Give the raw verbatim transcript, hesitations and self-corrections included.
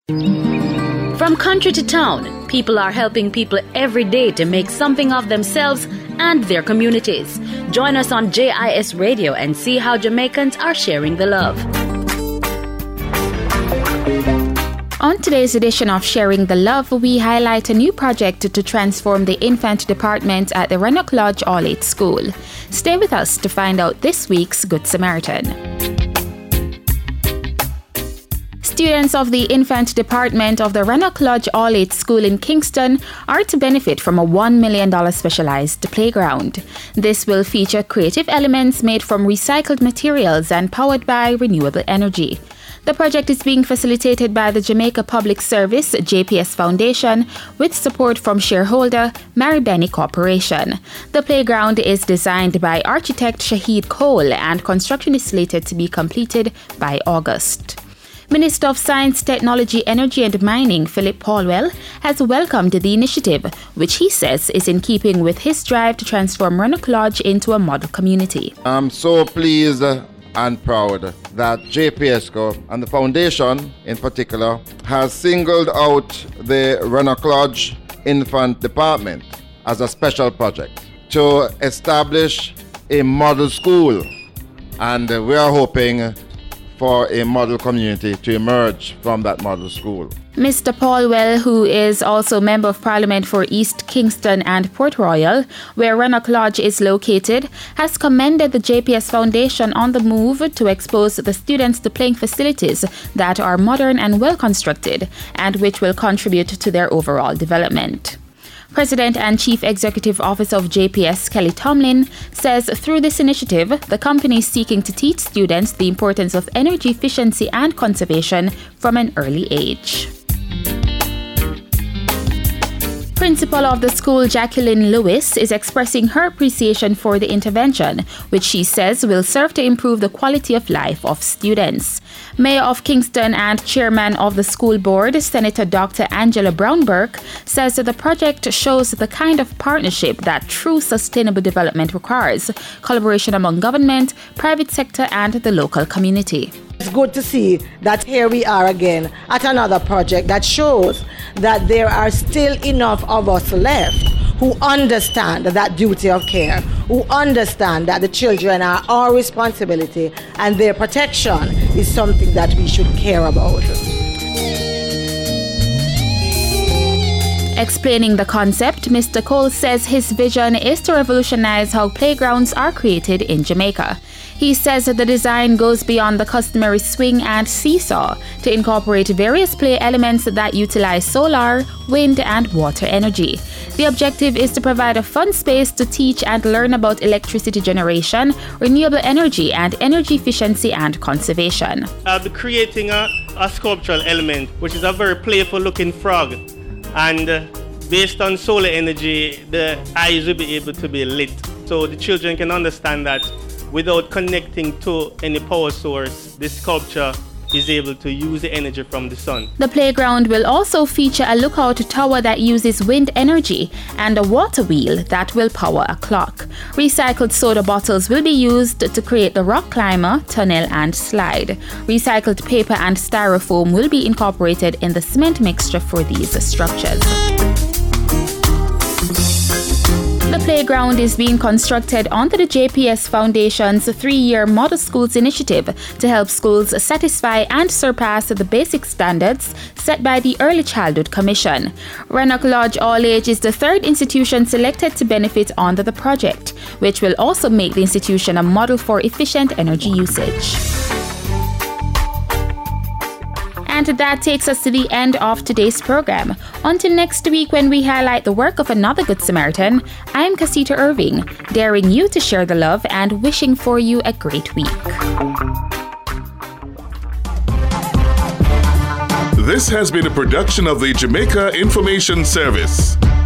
From country to town, people are helping people every day to make something of themselves and their communities. Join us on J I S Radio and see how Jamaicans are sharing the love. On today's edition of Sharing the Love, we highlight a new project to transform the infant department at the Rannoch Lodge All-Age School. Stay with us to find out this week's Good Samaritan. Students of the infant department of the Rannoch Lodge All-Age School in Kingston are to benefit from a one million dollars specialized playground. This will feature creative elements made from recycled materials and powered by renewable energy. The project is being facilitated by the Jamaica Public Service J P S Foundation with support from shareholder Maribeni Corporation. The playground is designed by architect Shahid Cole and construction is slated to be completed by August. Minister of Science, Technology, Energy and Mining, Philip Paulwell, has welcomed the initiative, which he says is in keeping with his drive to transform Rannoch Lodge into a model community. I'm so pleased and proud that J P S C O and the foundation in particular has singled out the Rannoch Lodge Infant Department as a special project to establish a model school, and we are hoping for a model community to emerge from that model school. Mister Paulwell, who is also Member of Parliament for East Kingston and Port Royal, where Rannoch Lodge is located, has commended the J P S Foundation on the move to expose the students to playing facilities that are modern and well constructed and which will contribute to their overall development. President and Chief Executive Officer of J P S, Kelly Tomlin, says through this initiative, the company is seeking to teach students the importance of energy efficiency and conservation from an early age. Principal of the school, Jacqueline Lewis, is expressing her appreciation for the intervention, which she says will serve to improve the quality of life of students. Mayor of Kingston and Chairman of the school board, Senator Doctor Angela Brown-Burke, says that the project shows the kind of partnership that true sustainable development requires, collaboration among government, private sector and the local community. It's good to see that here we are again at another project that shows that there are still enough of us left who understand that duty of care, who understand that the children are our responsibility and their protection is something that we should care about. Explaining the concept, Mister Cole says his vision is to revolutionize how playgrounds are created in Jamaica. He says that the design goes beyond the customary swing and seesaw to incorporate various play elements that utilize solar, wind, and water energy. The objective is to provide a fun space to teach and learn about electricity generation, renewable energy, and energy efficiency and conservation. I'll be creating a, a sculptural element, which is a very playful looking frog. And uh, based on solar energy, the eyes will be able to be lit. So the children can understand that without connecting to any power source, the sculpture is able to use the energy from the sun. The playground will also feature a lookout tower that uses wind energy and a water wheel that will power a clock. Recycled soda bottles will be used to create the rock climber, tunnel and slide. Recycled paper and styrofoam will be incorporated in the cement mixture for these structures. The playground is being constructed under the J P S Foundation's three-year Model Schools initiative to help schools satisfy and surpass the basic standards set by the Early Childhood Commission. Rannoch Lodge All-Age is the third institution selected to benefit under the project, which will also make the institution a model for efficient energy usage. And that takes us to the end of today's program. Until next week when we highlight the work of another Good Samaritan, I'm Casita Irving, daring you to share the love and wishing for you a great week. This has been a production of the Jamaica Information Service.